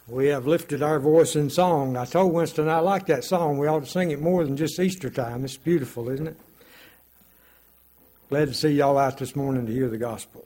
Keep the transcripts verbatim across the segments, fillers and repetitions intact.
We have lifted our voice in song. I told Winston I like that song. We ought to sing it more than just Easter time. It's beautiful, isn't it? Glad to see y'all out this morning to hear the gospel.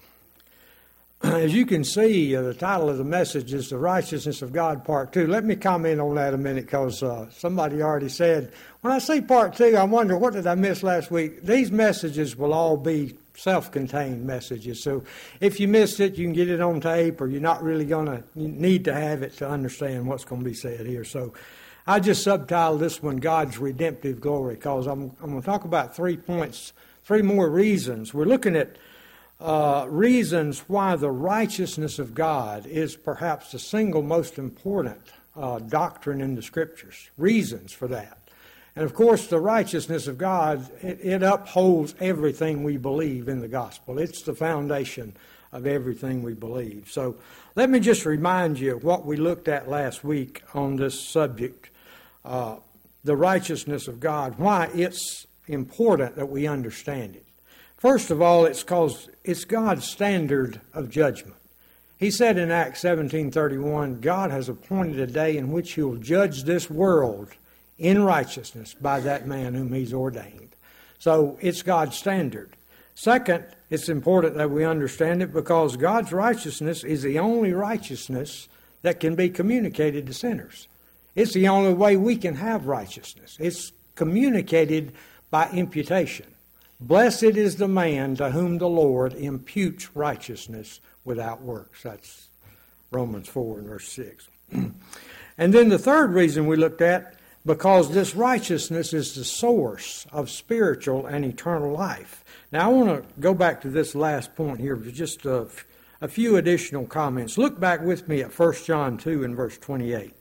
As you can see, uh, the title of the message is The Righteousness of God, Part two. Let me comment on that a minute because uh, somebody already said, when I say Part two, I wonder, what did I miss last week? These messages will all be self-contained messages. So if you missed it, you can get it on tape, or you're not really going to need to have it to understand what's going to be said here. So I just subtitled this one, God's Redemptive Glory, because I'm, I'm going to talk about three points, three more reasons. We're looking at Uh, reasons why the righteousness of God is perhaps the single most important uh, doctrine in the Scriptures. Reasons for that. And of course, the righteousness of God, it, it upholds everything we believe in the gospel. It's the foundation of everything we believe. So let me just remind you of what we looked at last week on this subject, uh, the righteousness of God, why it's important that we understand it. First of all, it's because it's God's standard of judgment. He said in Acts seventeen thirty-one, God has appointed a day in which He will judge this world in righteousness by that man whom He's ordained. So it's God's standard. Second, it's important that we understand it because God's righteousness is the only righteousness that can be communicated to sinners. It's the only way we can have righteousness. It's communicated by imputation. Blessed is the man to whom the Lord imputes righteousness without works. That's Romans four and verse six. And then the third reason we looked at, because this righteousness is the source of spiritual and eternal life. Now I want to go back to this last point here with just a, a few additional comments. Look back with me at First John two and verse twenty-eight.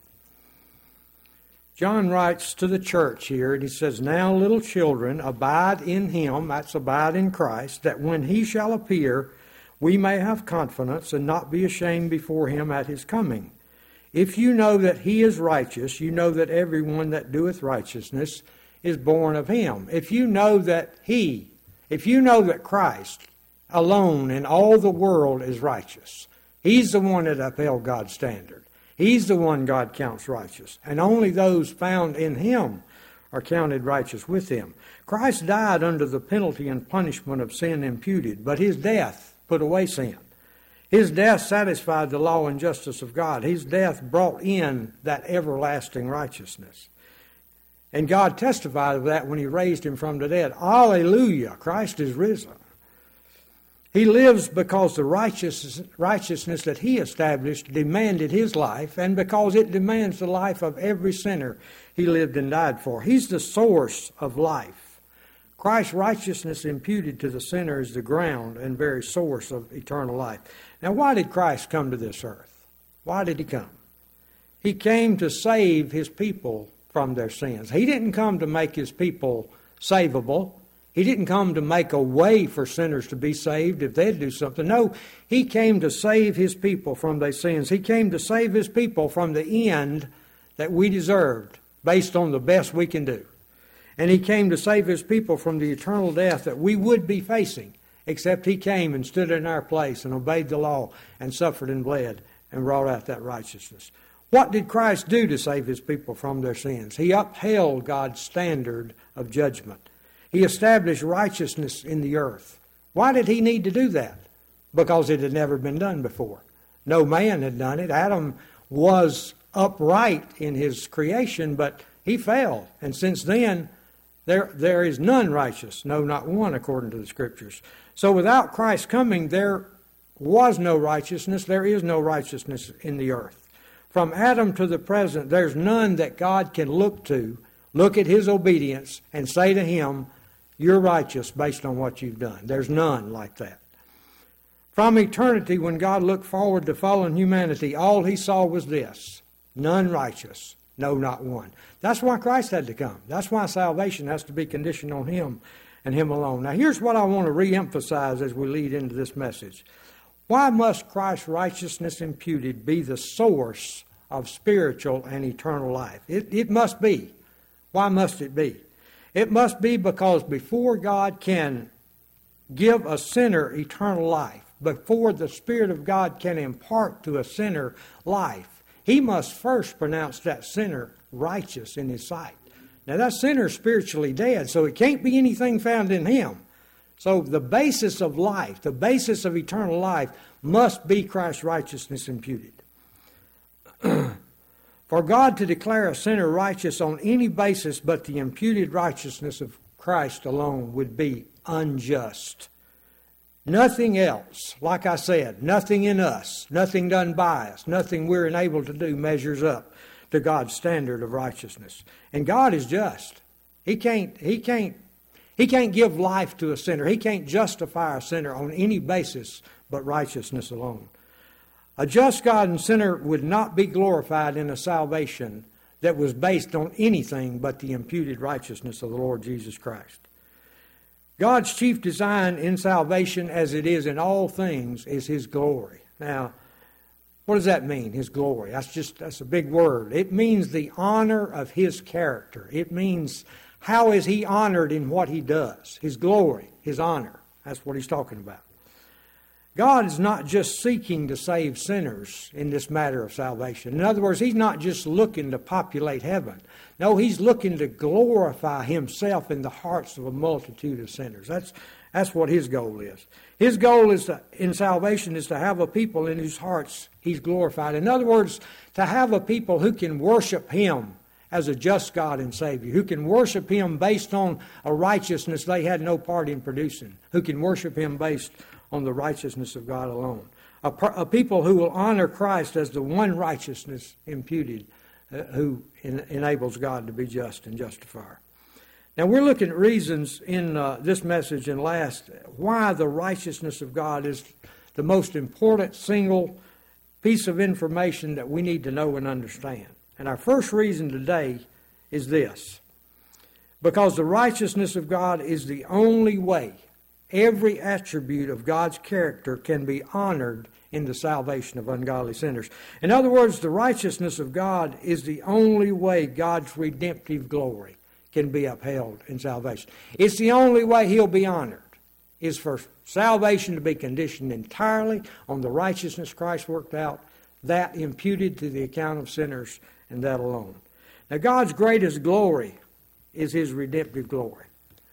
John writes to the church here, and he says, Now, little children, abide in Him, that's abide in Christ, that when He shall appear, we may have confidence and not be ashamed before Him at His coming. If you know that He is righteous, you know that everyone that doeth righteousness is born of Him. If you know that He, if you know that Christ alone in all the world is righteous, He's the one that upheld God's standard. He's the one God counts righteous, and only those found in Him are counted righteous with Him. Christ died under the penalty and punishment of sin imputed, but His death put away sin. His death satisfied the law and justice of God. His death brought in that everlasting righteousness. And God testified of that when He raised Him from the dead. Hallelujah! Christ is risen. He lives because the righteous, righteousness that He established demanded His life, and because it demands the life of every sinner He lived and died for. He's the source of life. Christ's righteousness imputed to the sinner is the ground and very source of eternal life. Now, why did Christ come to this earth? Why did He come? He came to save His people from their sins. He didn't come to make His people savable. He didn't come to make a way for sinners to be saved if they'd do something. No, He came to save His people from their sins. He came to save His people from the end that we deserved based on the best we can do. And He came to save His people from the eternal death that we would be facing, except He came and stood in our place and obeyed the law and suffered and bled and brought out that righteousness. What did Christ do to save His people from their sins? He upheld God's standard of judgment. He established righteousness in the earth. Why did He need to do that? Because it had never been done before. No man had done it. Adam was upright in his creation, but he fell. And since then, there, there is none righteous, no, not one, according to the Scriptures. So without Christ's coming, there was no righteousness. There is no righteousness in the earth. From Adam to the present, there's none that God can look to, look at His obedience, and say to Him, You're righteous based on what you've done. There's none like that. From eternity, when God looked forward to fallen humanity, all He saw was this: none righteous, no, not one. That's why Christ had to come. That's why salvation has to be conditioned on Him and Him alone. Now, here's what I want to reemphasize as we lead into this message. Why must Christ's righteousness imputed be the source of spiritual and eternal life? It, it must be. Why must it be? It must be because before God can give a sinner eternal life, before the Spirit of God can impart to a sinner life, he must first pronounce that sinner righteous in his sight. Now that sinner is spiritually dead, so it can't be anything found in him. So the basis of life, the basis of eternal life, must be Christ's righteousness imputed. For God to declare a sinner righteous on any basis but the imputed righteousness of Christ alone would be unjust. Nothing else, like I said, nothing in us, nothing done by us, nothing we're enabled to do measures up to God's standard of righteousness. And God is just. He can't, he can't, he can't give life to a sinner. He can't justify a sinner on any basis but righteousness alone. A just God and sinner would not be glorified in a salvation that was based on anything but the imputed righteousness of the Lord Jesus Christ. God's chief design in salvation, as it is in all things, is His glory. Now, what does that mean, His glory? That's just, that's a big word. It means the honor of His character. It means how is He honored in what He does. His glory, His honor. That's what He's talking about. God is not just seeking to save sinners in this matter of salvation. In other words, He's not just looking to populate heaven. No, He's looking to glorify Himself in the hearts of a multitude of sinners. That's, that's what His goal is. His goal is to, in salvation is to have a people in whose hearts He's glorified. In other words, to have a people who can worship Him as a just God and Savior, who can worship Him based on a righteousness they had no part in producing, who can worship Him based on the righteousness of God alone. A, a people who will honor Christ as the one righteousness imputed, uh, who en- enables God to be just and justifier. Now we're looking at reasons in uh, this message and last why the righteousness of God is the most important single piece of information that we need to know and understand. And our first reason today is this: because the righteousness of God is the only way every attribute of God's character can be honored in the salvation of ungodly sinners. In other words, the righteousness of God is the only way God's redemptive glory can be upheld in salvation. It's the only way He'll be honored, is for salvation to be conditioned entirely on the righteousness Christ worked out, that imputed to the account of sinners, and that alone. Now, God's greatest glory is His redemptive glory.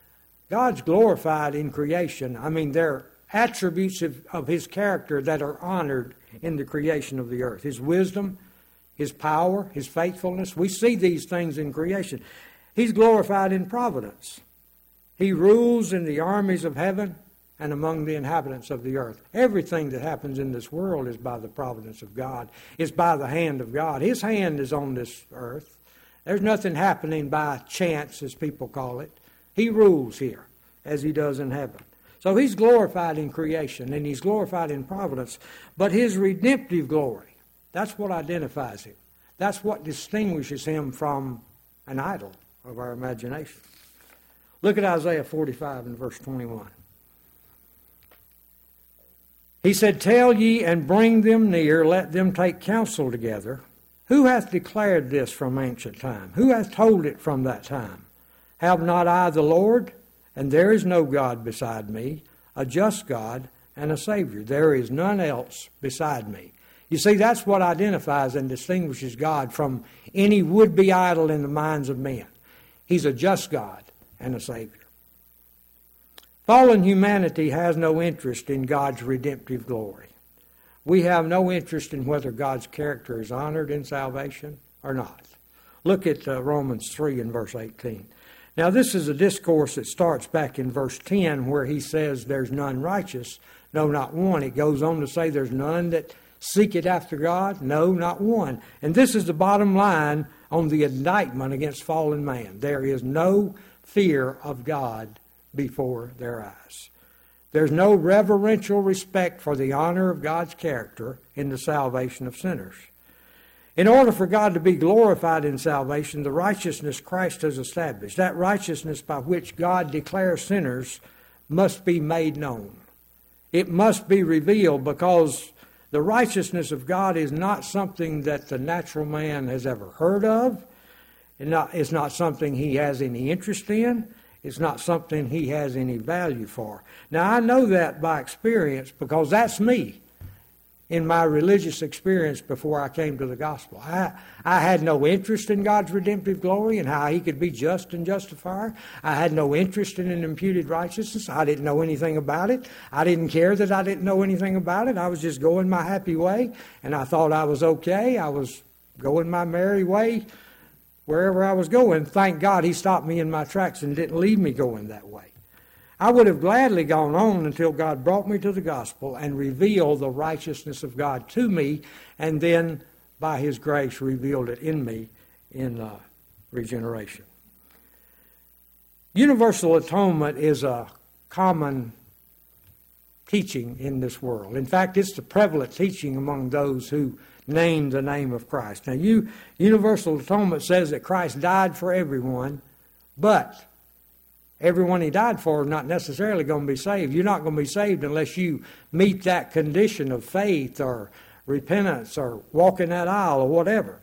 God's glorified in creation. I mean, there are attributes of, of His character that are honored in the creation of the earth. His wisdom, His power, His faithfulness. We see these things in creation. He's glorified in providence. He rules in the armies of heaven and among the inhabitants of the earth. Everything that happens in this world is by the providence of God. It's by the hand of God. His hand is on this earth. There's nothing happening by chance, as people call it. He rules here, as He does in heaven. So He's glorified in creation, and He's glorified in providence. But His redemptive glory, that's what identifies Him. That's what distinguishes Him from an idol of our imagination. Look at Isaiah forty-five and verse twenty-one. He said, "Tell ye and bring them near, let them take counsel together. Who hath declared this from ancient time? Who hath told it from that time? Have not I the Lord? And there is no God beside me, a just God and a Savior. There is none else beside me." You see, that's what identifies and distinguishes God from any would-be idol in the minds of men. He's a just God and a Savior. Fallen humanity has no interest in God's redemptive glory. We have no interest in whether God's character is honored in salvation or not. Look at uh, Romans three and verse eighteen. Now, this is a discourse that starts back in verse ten where he says there's none righteous, no, not one. It goes on to say there's none that seeketh after God, no, not one. And this is the bottom line on the indictment against fallen man. There is no fear of God before their eyes. There's no reverential respect for the honor of God's character in the salvation of sinners. In order for God to be glorified in salvation, the righteousness Christ has established, that righteousness by which God declares sinners, must be made known. It must be revealed, because the righteousness of God is not something that the natural man has ever heard of. It's not something he has any interest in. It's not something he has any value for. Now, I know that by experience, because that's me. in my religious experience before I came to the gospel. I, I had no interest in God's redemptive glory and how He could be just and justifier. I had no interest in an imputed righteousness. I didn't know anything about it. I didn't care that I didn't know anything about it. I was just going my happy way, and I thought I was okay. I was going my merry way wherever I was going. Thank God He stopped me in my tracks and didn't leave me going that way. I would have gladly gone on until God brought me to the gospel and revealed the righteousness of God to me, and then by His grace revealed it in me in uh, regeneration. Universal atonement is a common teaching in this world. In fact, it's the prevalent teaching among those who name the name of Christ. Now, you, universal atonement says that Christ died for everyone, but everyone He died for is not necessarily going to be saved. You're not going to be saved unless you meet that condition of faith or repentance or walking that aisle or whatever.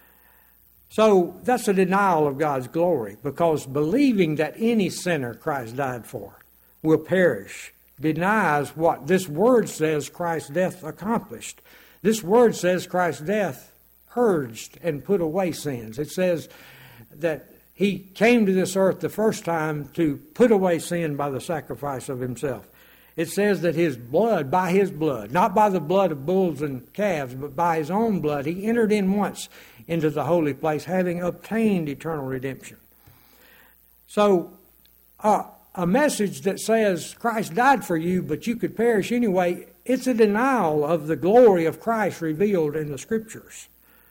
So that's a denial of God's glory, because believing that any sinner Christ died for will perish denies what this word says Christ's death accomplished. This word says Christ's death purged and put away sins. It says that He came to this earth the first time to put away sin by the sacrifice of Himself. It says that His blood, by His blood, not by the blood of bulls and calves, but by His own blood, He entered in once into the holy place, having obtained eternal redemption. So, uh, a message that says Christ died for you, but you could perish anyway, it's a denial of the glory of Christ revealed in the Scriptures.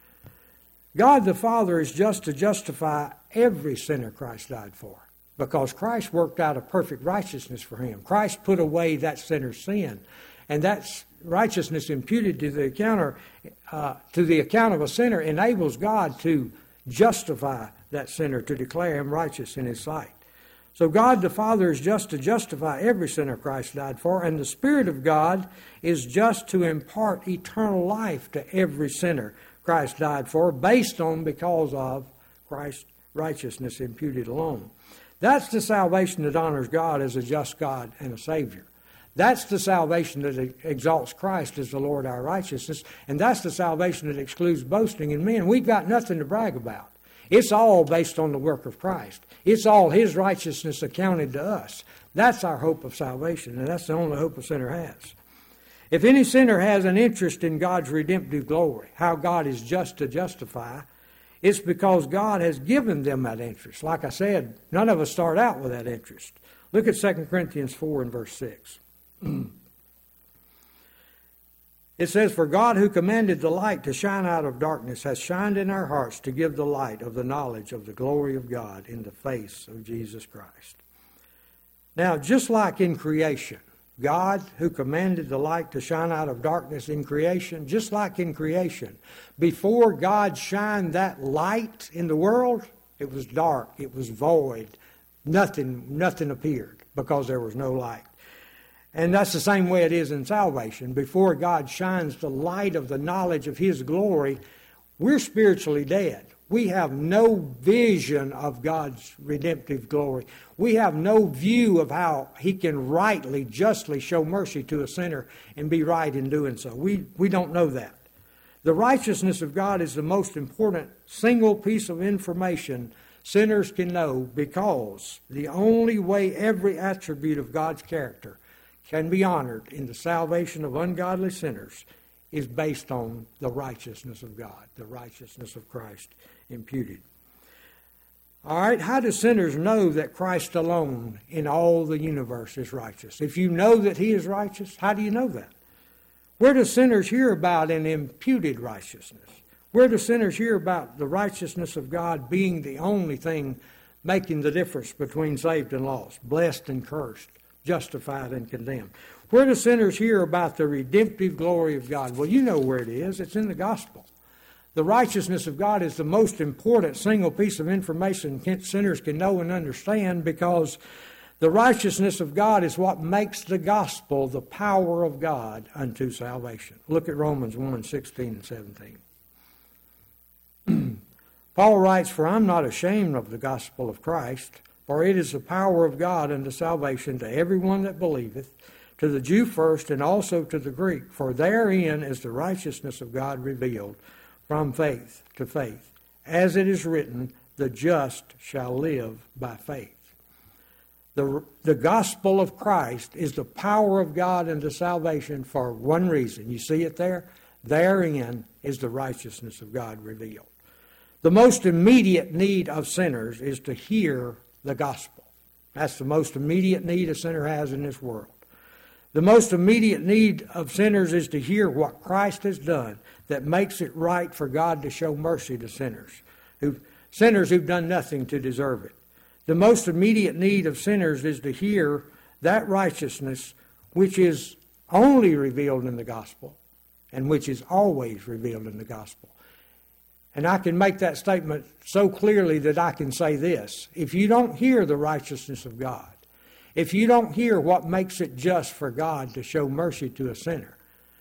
God the Father is just to justify every sinner Christ died for, because Christ worked out a perfect righteousness for him. Christ put away that sinner's sin, and that righteousness imputed to the account, uh, to the account of a sinner enables God to justify that sinner, to declare him righteous in His sight. So God the Father is just to justify every sinner Christ died for, and the Spirit of God is just to impart eternal life to every sinner Christ died for, based on, because of Christ's righteousness imputed alone. That's the salvation that honors God as a just God and a Savior. That's the salvation that exalts Christ as the Lord our righteousness, and that's the salvation that excludes boasting in men. We've got nothing to brag about. It's all based on the work of Christ. It's all His righteousness accounted to us. That's our hope of salvation, and that's the only hope a sinner has. If any sinner has an interest in God's redemptive glory, how God is just to justify, it's because God has given them that interest. Like I said, none of us start out with that interest. Look at Second Corinthians four and verse six. It says, "For God who commanded the light to shine out of darkness has shined in our hearts to give the light of the knowledge of the glory of God in the face of Jesus Christ." Now, just like in creation, God who commanded the light to shine out of darkness in creation, just like in creation, before God shined that light in the world, it was dark, it was void, nothing, nothing appeared because there was no light. And that's the same way it is in salvation. Before God shines the light of the knowledge of His glory, we're spiritually dead. We have no vision of God's redemptive glory. We have no view of how He can rightly, justly show mercy to a sinner and be right in doing so. We, we don't know that. The righteousness of God is the most important single piece of information sinners can know, because the only way every attribute of God's character can be honored in the salvation of ungodly sinners is based on the righteousness of God, the righteousness of Christ imputed. All right, how do sinners know that Christ alone in all the universe is righteous? If you know that He is righteous, how do you know that? Where do sinners hear about an imputed righteousness? Where do sinners hear about the righteousness of God being the only thing making the difference between saved and lost, blessed and cursed, justified and condemned? Where do sinners hear about the redemptive glory of God? Well, you know where it is. It's in the gospel. The righteousness of God is the most important single piece of information sinners can know and understand, because the righteousness of God is what makes the gospel the power of God unto salvation. Look at Romans one, sixteen and seventeen. Paul writes, "For I'm not ashamed of the gospel of Christ, for it is the power of God unto salvation to everyone that believeth, to the Jew first and also to the Greek, for therein is the righteousness of God revealed from faith to faith. As it is written, the just shall live by faith. The, the gospel of Christ is the power of God unto salvation for one reason. You see it there? Therein is the righteousness of God revealed. The most immediate need of sinners is to hear the gospel. That's the most immediate need a sinner has in this world. The most immediate need of sinners is to hear what Christ has done that makes it right for God to show mercy to sinners, who sinners who've done nothing to deserve it. The most immediate need of sinners is to hear that righteousness which is only revealed in the gospel and which is always revealed in the gospel. And I can make that statement so clearly that I can say this. If you don't hear the righteousness of God, if you don't hear what makes it just for God to show mercy to a sinner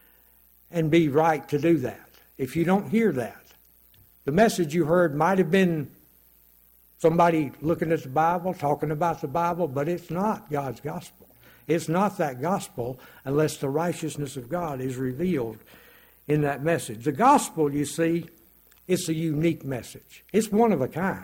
and be right to do that, if you don't hear that, the message you heard might have been somebody looking at the Bible, talking about the Bible, but it's not God's gospel. It's not that gospel unless the righteousness of God is revealed in that message. The gospel, you see, it's a unique message. It's one of a kind.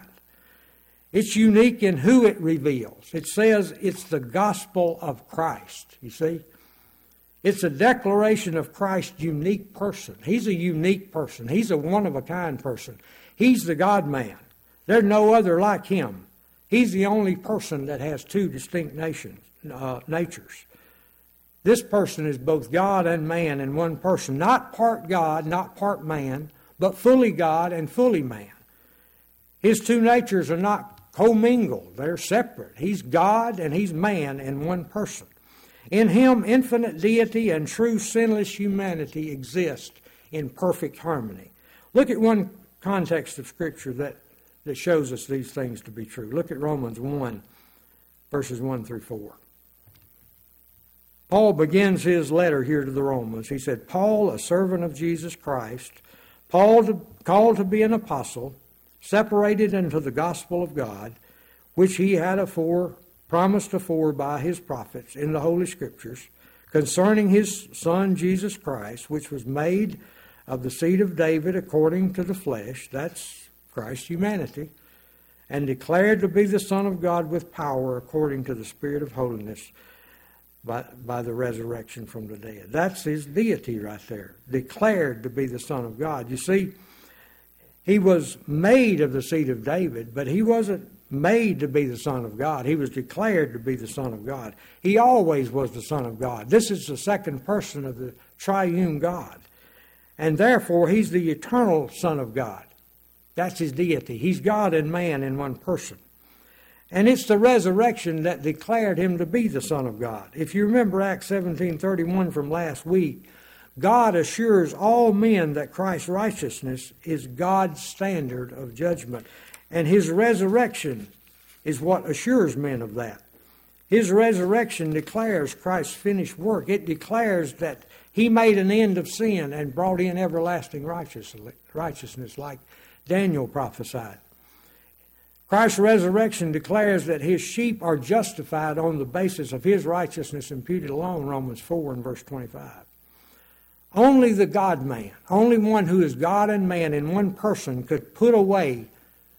It's unique in who it reveals. It says it's the gospel of Christ, you see. It's a declaration of Christ's unique person. He's a unique person. He's a one-of-a-kind person. He's the God-man. There's no other like him. He's the only person that has two distinct nations, uh, natures. This person is both God and man in one person. Not part God, not part man, but fully God and fully man. His two natures are not commingled. They're separate. He's God and he's man in one person. In him, infinite deity and true sinless humanity exist in perfect harmony. Look at one context of Scripture that, that shows us these things to be true. Look at Romans one, verses one through four. Paul begins his letter here to the Romans. He said, Paul, a servant of Jesus Christ, Paul to, called to be an apostle, separated unto the gospel of God, which he had afore promised afore by his prophets in the Holy Scriptures, concerning his Son Jesus Christ, which was made of the seed of David according to the flesh, that's Christ's humanity, and declared to be the Son of God with power according to the Spirit of holiness by, by the resurrection from the dead. That's his deity right there, declared to be the Son of God. You see, he was made of the seed of David, but he wasn't made to be the Son of God. He was declared to be the Son of God. He always was the Son of God. This is the second person of the triune God. And therefore, he's the eternal Son of God. That's his deity. He's God and man in one person. And it's the resurrection that declared him to be the Son of God. If you remember Acts seventeen thirty-one from last week, God assures all men that Christ's righteousness is God's standard of judgment. And his resurrection is what assures men of that. His resurrection declares Christ's finished work. It declares that he made an end of sin and brought in everlasting righteousness, like Daniel prophesied. Christ's resurrection declares that his sheep are justified on the basis of his righteousness imputed alone, Romans four and verse twenty-five. Only the God-man, only one who is God and man in one person could put away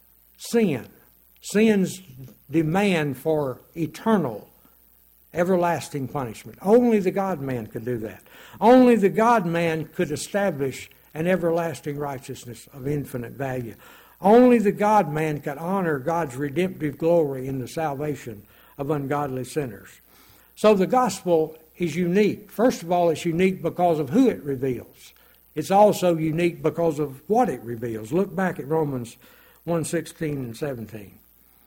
sin, sin's demand for eternal, everlasting punishment. Only the God-man could do that. Only the God-man could establish an everlasting righteousness of infinite value. Only the God-man could honor God's redemptive glory in the salvation of ungodly sinners. So the gospel is unique. First of all, it's unique because of who it reveals. It's also unique because of what it reveals. Look back at Romans one sixteen and seventeen.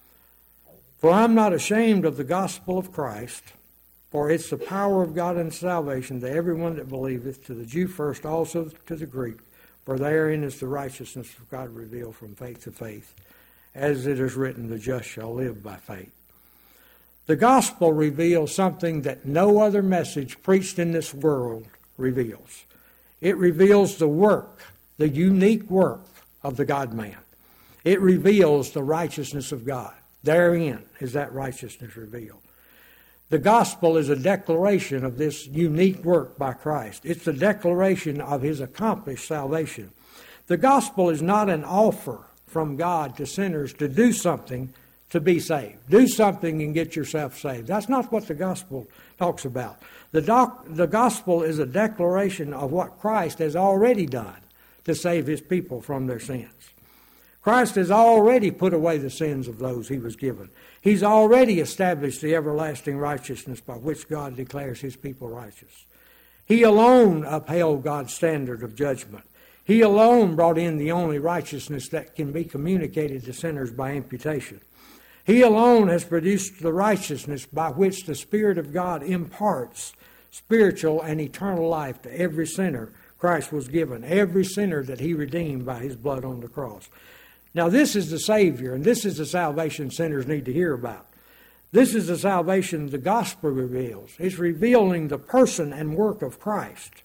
For I'm not ashamed of the gospel of Christ, for it's the power of God unto salvation to everyone that believeth, to the Jew first, also to the Greek. For therein is the righteousness of God revealed from faith to faith. As it is written, the just shall live by faith. The gospel reveals something that no other message preached in this world reveals. It reveals the work, the unique work of the God-man. It reveals the righteousness of God. Therein is that righteousness revealed. The gospel is a declaration of this unique work by Christ. It's a declaration of his accomplished salvation. The gospel is not an offer from God to sinners to do something to be saved. Do something and get yourself saved. That's not what the gospel talks about. The, doc, the gospel is a declaration of what Christ has already done to save his people from their sins. Christ has already put away the sins of those he was given. He's already established the everlasting righteousness by which God declares his people righteous. He alone upheld God's standard of judgment. He alone brought in the only righteousness that can be communicated to sinners by imputation. He alone has produced the righteousness by which the Spirit of God imparts spiritual and eternal life to every sinner Christ was given, every sinner that he redeemed by his blood on the cross. Now this is the Savior, and this is the salvation sinners need to hear about. This is the salvation the gospel reveals. It's revealing the person and work of Christ.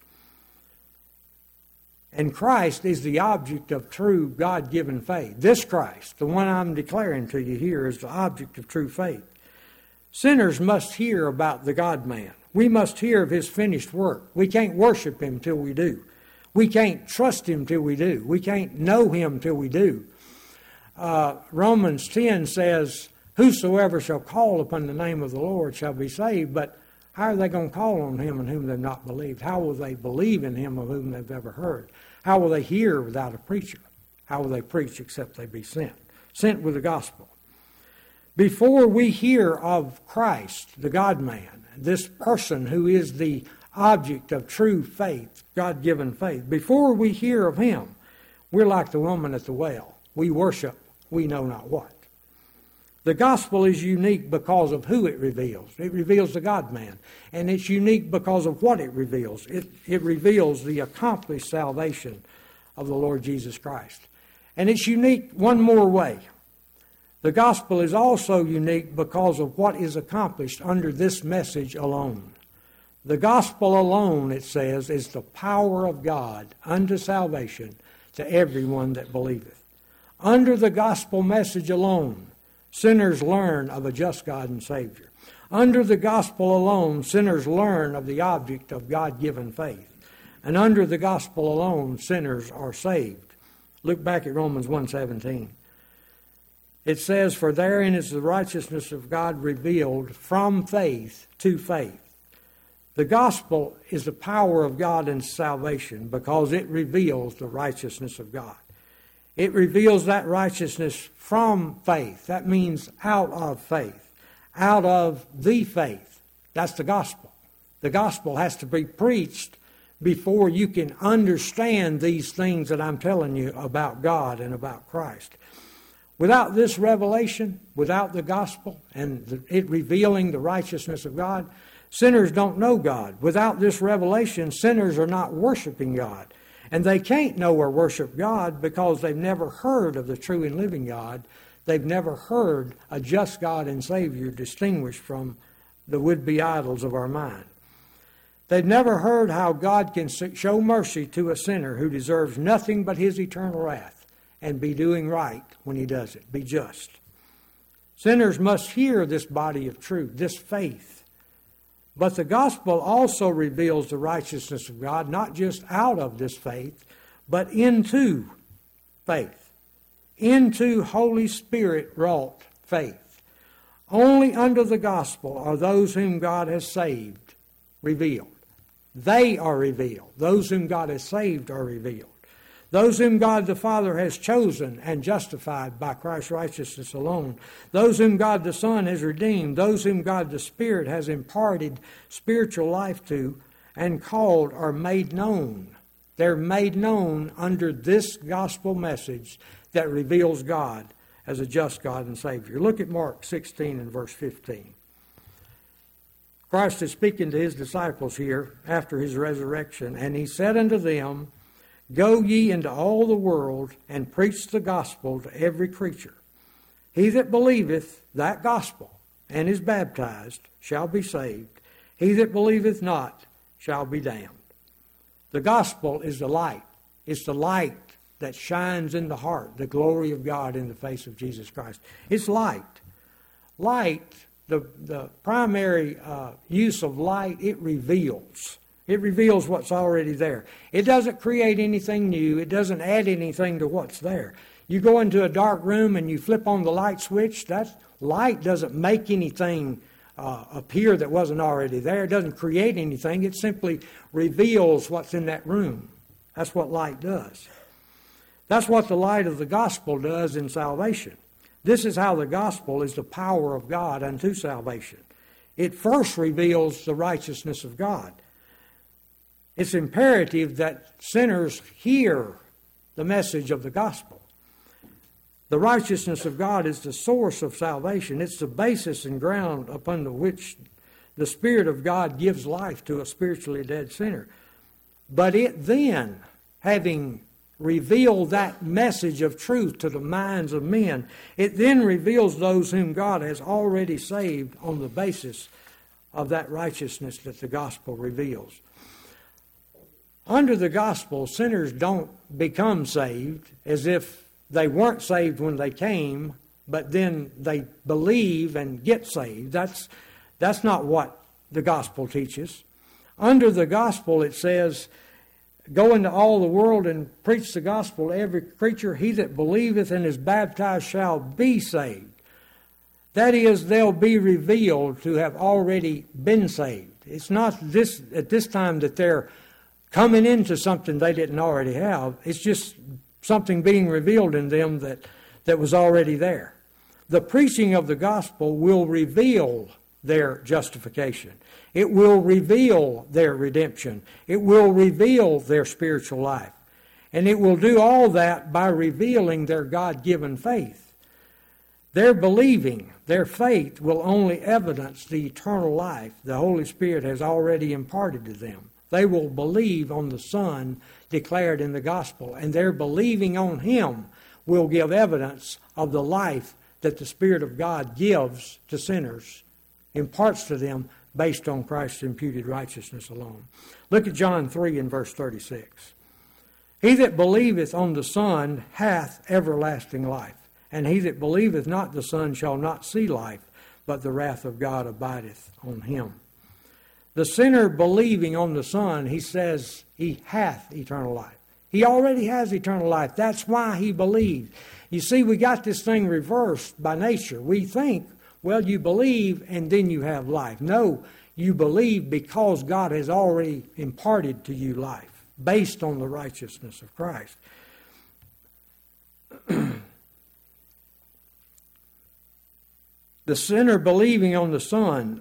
And Christ is the object of true God-given faith. This Christ, the one I'm declaring to you here, is the object of true faith. Sinners must hear about the God-man. We must hear of his finished work. We can't worship him till we do. We can't trust him till we do. We can't know him till we do. Uh, Romans ten says, whosoever shall call upon the name of the Lord shall be saved. But how are they going to call on him in whom they've not believed? How will they believe in him of whom they've ever heard? How will they hear without a preacher? How will they preach except they be sent? Sent with the gospel. Before we hear of Christ, the God-man, this person who is the object of true faith, God-given faith, before we hear of him, we're like the woman at the well. We worship, we know not what. The gospel is unique because of who it reveals. It reveals the God-man. And it's unique because of what it reveals. It, it reveals the accomplished salvation of the Lord Jesus Christ. And it's unique one more way. The gospel is also unique because of what is accomplished under this message alone. The gospel alone, it says, is the power of God unto salvation to everyone that believeth. Under the gospel message alone, sinners learn of a just God and Savior. Under the gospel alone, sinners learn of the object of God-given faith. And under the gospel alone, sinners are saved. Look back at Romans one seventeen. It says, for therein is the righteousness of God revealed from faith to faith. The gospel is the power of God in salvation because it reveals the righteousness of God. It reveals that righteousness from faith. That means out of faith. Out of the faith. That's the gospel. The gospel has to be preached before you can understand these things that I'm telling you about God and about Christ. Without this revelation, without the gospel and it revealing the righteousness of God, sinners don't know God. Without this revelation, sinners are not worshiping God. And they can't know or worship God because they've never heard of the true and living God. They've never heard a just God and Savior distinguished from the would-be idols of our mind. They've never heard how God can show mercy to a sinner who deserves nothing but his eternal wrath and be doing right when he does it, be just. Sinners must hear this body of truth, this faith. But the gospel also reveals the righteousness of God, not just out of this faith, but into faith, into Holy Spirit wrought faith. Only under the gospel are those whom God has saved revealed. They are revealed. Those whom God has saved are revealed. Those whom God the Father has chosen and justified by Christ's righteousness alone. Those whom God the Son has redeemed. Those whom God the Spirit has imparted spiritual life to and called are made known. They're made known under this gospel message that reveals God as a just God and Savior. Look at Mark sixteen and verse fifteen. Christ is speaking to his disciples here after his resurrection, and he said unto them, go ye into all the world and preach the gospel to every creature. He that believeth that gospel and is baptized shall be saved. He that believeth not shall be damned. The gospel is the light. It's the light that shines in the heart, the glory of God in the face of Jesus Christ. It's light. Light the, the primary uh, use of light, it reveals. It reveals what's already there. It doesn't create anything new. It doesn't add anything to what's there. You go into a dark room and you flip on the light switch, that light doesn't make anything uh, appear that wasn't already there. It doesn't create anything. It simply reveals what's in that room. That's what light does. That's what the light of the gospel does in salvation. This is how the gospel is the power of God unto salvation. It first reveals the righteousness of God. It's imperative that sinners hear the message of the gospel. The righteousness of God is the source of salvation. It's the basis and ground upon which the Spirit of God gives life to a spiritually dead sinner. But it then, having revealed that message of truth to the minds of men, it then reveals those whom God has already saved on the basis of that righteousness that the gospel reveals. Under the gospel, sinners don't become saved as if they weren't saved when they came, but then they believe and get saved. That's, that's not what the gospel teaches. Under the gospel, it says, go into all the world and preach the gospel to every creature. He that believeth and is baptized shall be saved. That is, they'll be revealed to have already been saved. It's not this at this time that they're coming into something they didn't already have. It's just something being revealed in them that, that was already there. The preaching of the gospel will reveal their justification. It will reveal their redemption. It will reveal their spiritual life. And it will do all that by revealing their God-given faith. Their believing, their faith will only evidence the eternal life the Holy Spirit has already imparted to them. They will believe on the Son declared in the gospel, and their believing on Him will give evidence of the life that the Spirit of God gives to sinners, imparts to them based on Christ's imputed righteousness alone. Look at John three and verse thirty-six. He that believeth on the Son hath everlasting life, and he that believeth not the Son shall not see life, but the wrath of God abideth on him. The sinner believing on the Son, he says he hath eternal life. He already has eternal life. That's why he believed. You see, we got this thing reversed by nature. We think, well, you believe and then you have life. No, you believe because God has already imparted to you life based on the righteousness of Christ. The sinner believing on the Son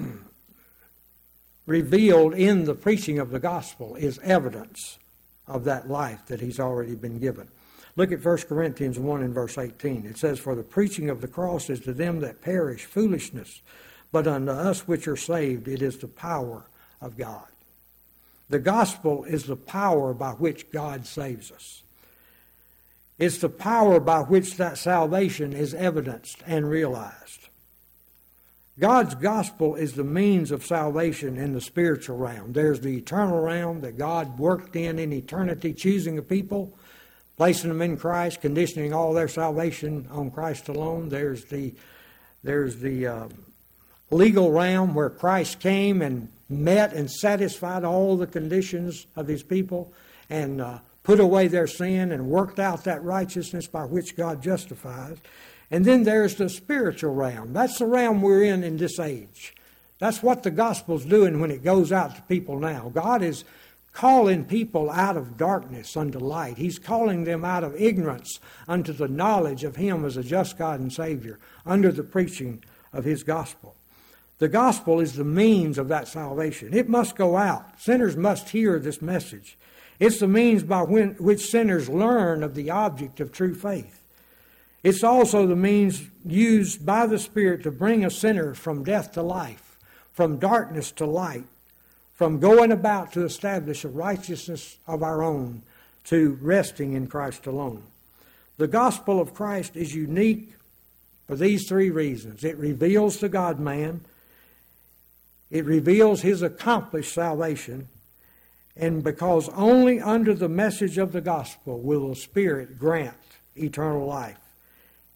revealed in the preaching of the gospel is evidence of that life that he's already been given. Look at First Corinthians one and verse eighteen. It says, for the preaching of the cross is to them that perish foolishness, but unto us which are saved it is the power of God. The gospel is the power by which God saves us. It's the power by which that salvation is evidenced and realized. God's gospel is the means of salvation in the spiritual realm. There's the eternal realm that God worked in in eternity, choosing a people, placing them in Christ, conditioning all their salvation on Christ alone. There's the, there's the uh, legal realm where Christ came and met and satisfied all the conditions of His people and uh, put away their sin and worked out that righteousness by which God justifies. And then there's the spiritual realm. That's the realm we're in in this age. That's what the gospel's doing when it goes out to people now. God is calling people out of darkness unto light. He's calling them out of ignorance unto the knowledge of Him as a just God and Savior under the preaching of His gospel. The gospel is the means of that salvation. It must go out. Sinners must hear this message. It's the means by when, which sinners learn of the object of true faith. It's also the means used by the Spirit to bring a sinner from death to life, from darkness to light, from going about to establish a righteousness of our own to resting in Christ alone. The gospel of Christ is unique for these three reasons. It reveals the God-man, it reveals His accomplished salvation, and because only under the message of the gospel will the Spirit grant eternal life.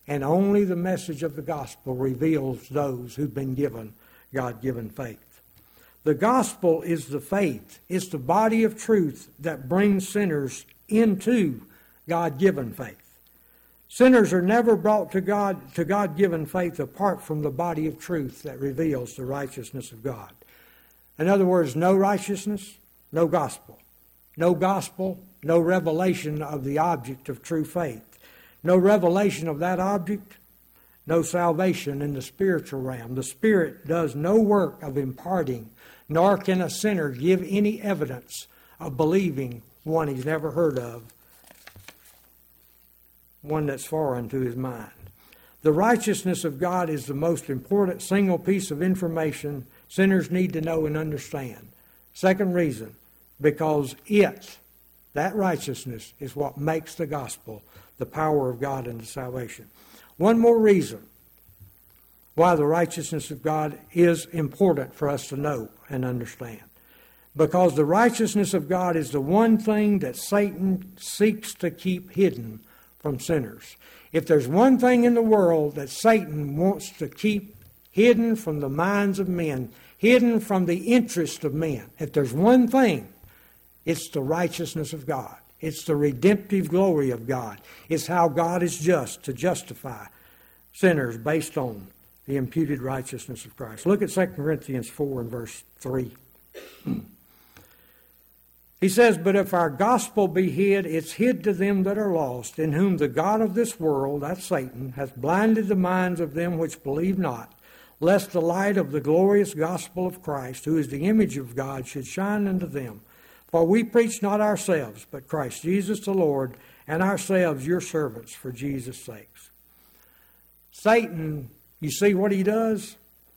And only the message of the gospel reveals those who've been given God-given faith. The gospel is the faith. It's the body of truth that brings sinners into God-given faith. Sinners are never brought to God to God-given faith apart from the body of truth that reveals the righteousness of God. In other words, no righteousness, no gospel. No gospel, no revelation of the object of true faith. No revelation of that object, no salvation in the spiritual realm. The Spirit does no work of imparting, nor can a sinner give any evidence of believing one he's never heard of, one that's foreign to his mind. The righteousness of God is the most important single piece of information sinners need to know and understand. Second reason, because it, that righteousness, is what makes the gospel the power of God unto salvation. One more reason why the righteousness of God is important for us to know and understand. Because the righteousness of God is the one thing that Satan seeks to keep hidden from sinners. If there's one thing in the world that Satan wants to keep hidden from the minds of men, hidden from the interest of men, if there's one thing, it's the righteousness of God. It's the redemptive glory of God. It's how God is just to justify sinners based on the imputed righteousness of Christ. Look at Second Corinthians four and verse three. He says, "But if our gospel be hid, it's hid to them that are lost, in whom the God of this world," that's Satan, "hath blinded the minds of them which believe not, lest the light of the glorious gospel of Christ, who is the image of God, should shine unto them. For we preach not ourselves, but Christ Jesus the Lord, and ourselves your servants for Jesus' sakes." Satan, you see what he does?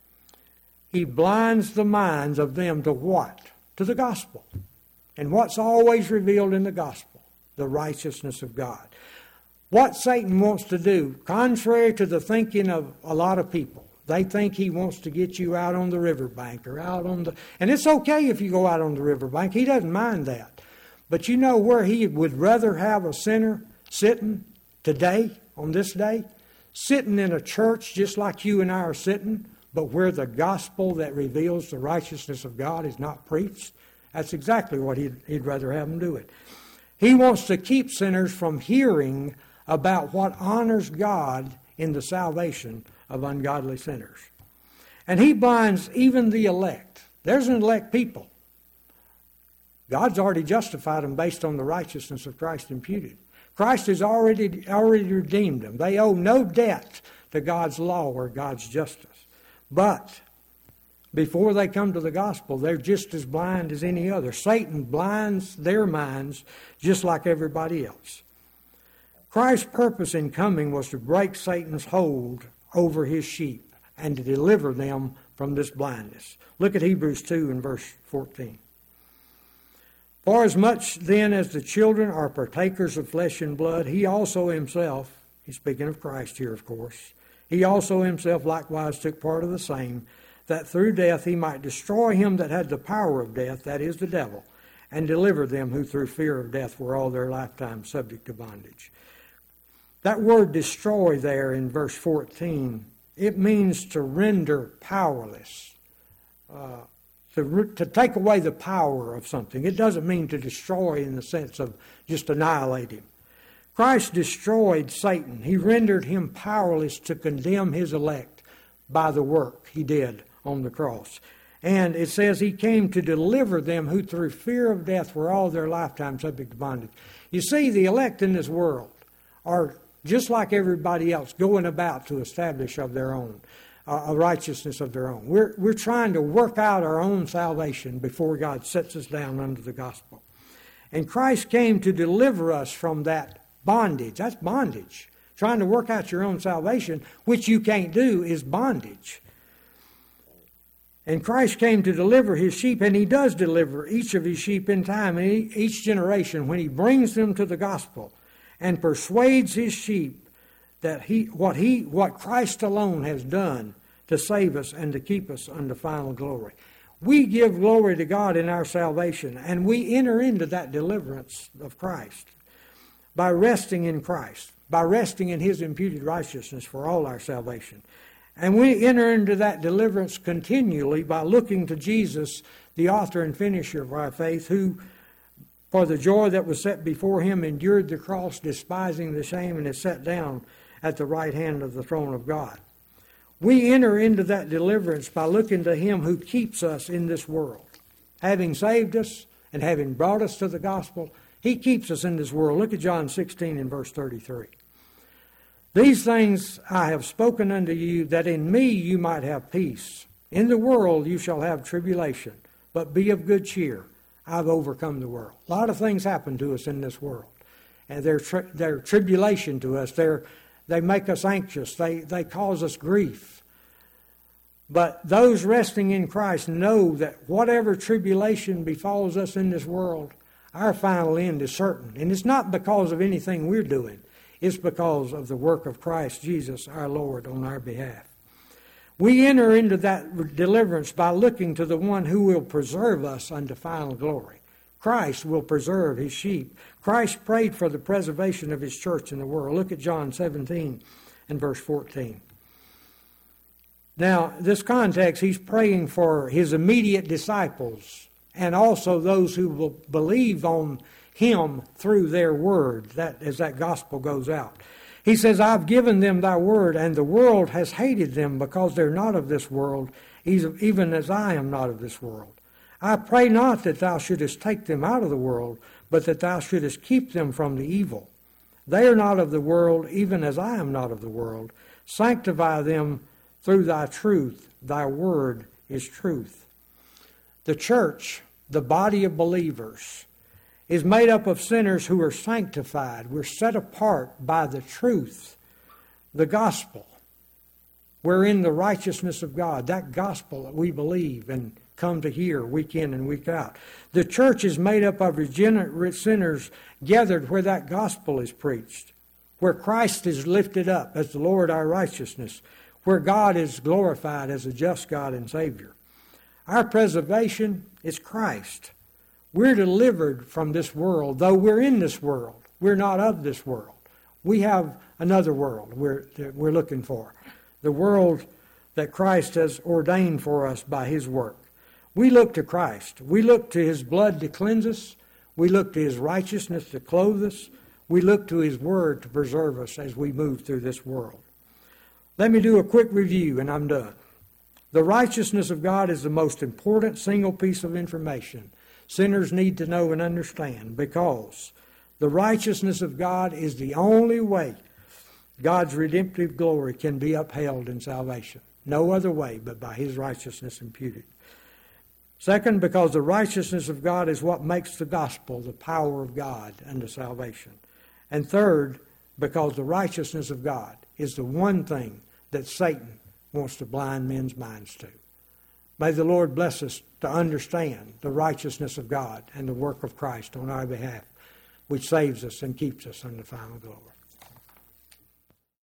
He blinds the minds of them to what? To the gospel. And what's always revealed in the gospel? The righteousness of God. What Satan wants to do, contrary to the thinking of a lot of people, they think he wants to get you out on the riverbank or out on the... And it's okay if you go out on the riverbank. He doesn't mind that. But you know where he would rather have a sinner sitting today, on this day? Sitting in a church just like you and I are sitting, but where the gospel that reveals the righteousness of God is not preached. That's exactly what he'd, he'd rather have them do it. He wants to keep sinners from hearing about what honors God in the salvation of ungodly sinners. And he blinds even the elect. There's an elect people. God's already justified them based on the righteousness of Christ imputed. Christ has already, already redeemed them. They owe no debt to God's law or God's justice. But before they come to the gospel, they're just as blind as any other. Satan blinds their minds just like everybody else. Christ's purpose in coming was to break Satan's hold over his sheep and to deliver them from this blindness. Look at Hebrews two and verse fourteen. "For as much then as the children are partakers of flesh and blood, he also himself," he's speaking of Christ here, of course, "he also himself likewise took part of the same, that through death he might destroy him that had the power of death, that is the devil, and deliver them who through fear of death were all their lifetime subject to bondage." That word destroy there in verse fourteen, it means to render powerless, uh, to, to take away the power of something. It doesn't mean to destroy in the sense of just annihilate him. Christ destroyed Satan. He rendered him powerless to condemn his elect by the work he did on the cross. And it says he came to deliver them who through fear of death were all their lifetime subject to bondage. You see, the elect in this world are just like everybody else, going about to establish of their own, uh, a righteousness of their own. We're, we're trying to work out our own salvation before God sets us down under the gospel. And Christ came to deliver us from that bondage. That's bondage. Trying to work out your own salvation, which you can't do, is bondage. And Christ came to deliver his sheep, and he does deliver each of his sheep in time, and each generation, when he brings them to the gospel and persuades his sheep that he what he what Christ alone has done to save us and to keep us unto final glory. We give glory to God in our salvation, and we enter into that deliverance of Christ by resting in Christ. by resting in his imputed righteousness for all our salvation. And we enter into that deliverance continually by looking to Jesus, the author and finisher of our faith, who, for the joy that was set before him, endured the cross, despising the shame, and is set down at the right hand of the throne of God. We enter into that deliverance by looking to him who keeps us in this world. Having saved us and having brought us to the gospel, he keeps us in this world. Look at John sixteen and verse thirty-three. These things I have spoken unto you, that in me you might have peace. In the world you shall have tribulation, but be of good cheer. I've overcome the world. A lot of things happen to us in this world, and they're, tri- they're tribulation to us. They're, they make us anxious. They, they cause us grief. But those resting in Christ know that whatever tribulation befalls us in this world, our final end is certain. And it's not because of anything we're doing. It's because of the work of Christ Jesus, our Lord, on our behalf. We enter into that deliverance by looking to the one who will preserve us unto final glory. Christ will preserve his sheep. Christ prayed for the preservation of his church in the world. Look at John seventeen and verse fourteen. Now, this context, he's praying for his immediate disciples and also those who will believe on him through their word, that as that gospel goes out. He says, I've given them thy word, and the world has hated them because they're not of this world, even as I am not of this world. I pray not that thou shouldest take them out of the world, but that thou shouldest keep them from the evil. They are not of the world, even as I am not of the world. Sanctify them through thy truth. Thy word is truth. The church, the body of believers, is made up of sinners who are sanctified. We're set apart by the truth, the gospel. We're in the righteousness of God, that gospel that we believe and come to hear week in and week out. The church is made up of regenerate sinners gathered where that gospel is preached, where Christ is lifted up as the Lord our righteousness, where God is glorified as a just God and Savior. Our preservation is Christ. We're delivered from this world, though we're in this world. We're not of this world. We have another world we're, that we're looking for, the world that Christ has ordained for us by his work. We look to Christ. We look to his blood to cleanse us. We look to his righteousness to clothe us. We look to his word to preserve us as we move through this world. Let me do a quick review and I'm done. The righteousness of God is the most important single piece of information sinners need to know and understand, because the righteousness of God is the only way God's redemptive glory can be upheld in salvation. No other way but by his righteousness imputed. Second, because the righteousness of God is what makes the gospel the power of God unto salvation. And third, because the righteousness of God is the one thing that Satan wants to blind men's minds to. May the Lord bless us to understand the righteousness of God and the work of Christ on our behalf, which saves us and keeps us unto final glory.